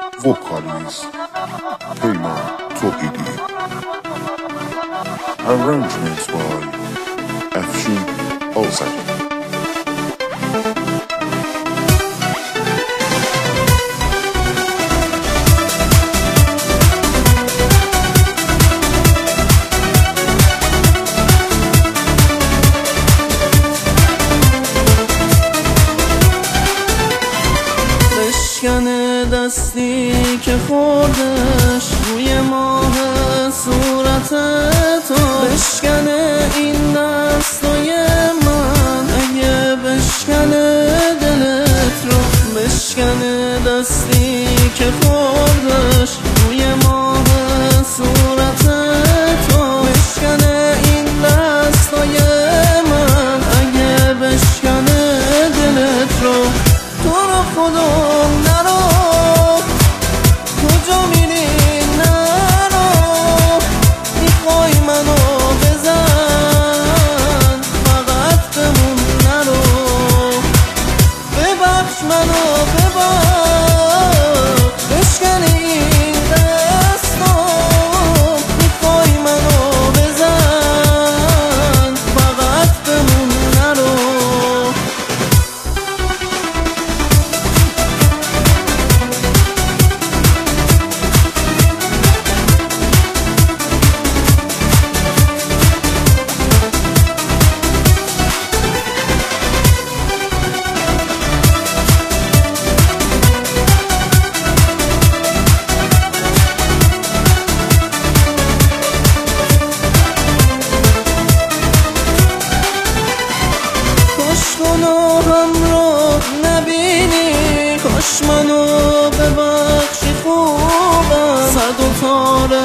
Vocalist Peyman Tohidi. Arrangements by Afshin Olsaki. بشکنه دستی که خوردش روی ماه صورت تو، بشکنه این دستای من اگه بشکنه دلت رو، بشکنه دستی که خوردش روی ماه صورت تو، بشکنه این دستای من اگه بشکنه دلت رو. تو رو خدا نرو، کجا میری نرو، میخوای منو بزن فقط بمون نرو، ببخش منو ببخش، بشکنی این دستو، میخوای منو بزن فقط بمون نرو. گناهم رو نبینی، کاش منو ببخشی خوبم، صد و تار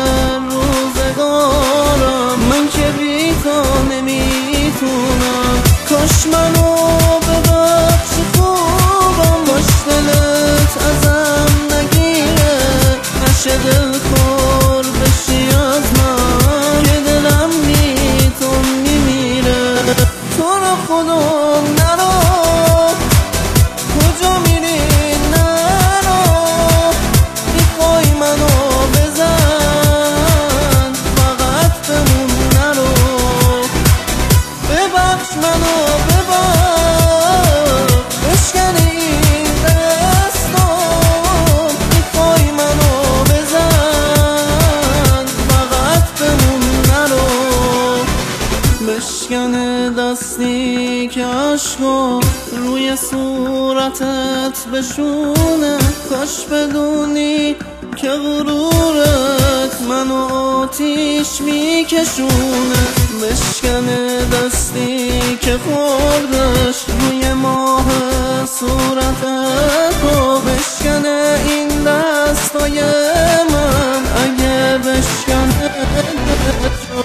روزگارم من که بی تو نمیتونم، کاش منو ببخشی خوبم، باش دلت ازم نگیره، نشه دلخور بشی از من که دلم بی تو میمیره. تو رو خدا نرو، کجا میری نرو، میخوای منو بزن فقط بمون نرو، ببخش منو ببخش، بشکنی این دستو، میخوای منو بزن فقط بمون نرو، بشکنه دستی که عشقا روی صورتت بشونه، کاش بدونی که غرورت منو آتیش میکشونه، بشکنه دستی که خوردش روی ماه صورتت رو، بشکنه این دستای من اگه بشکنه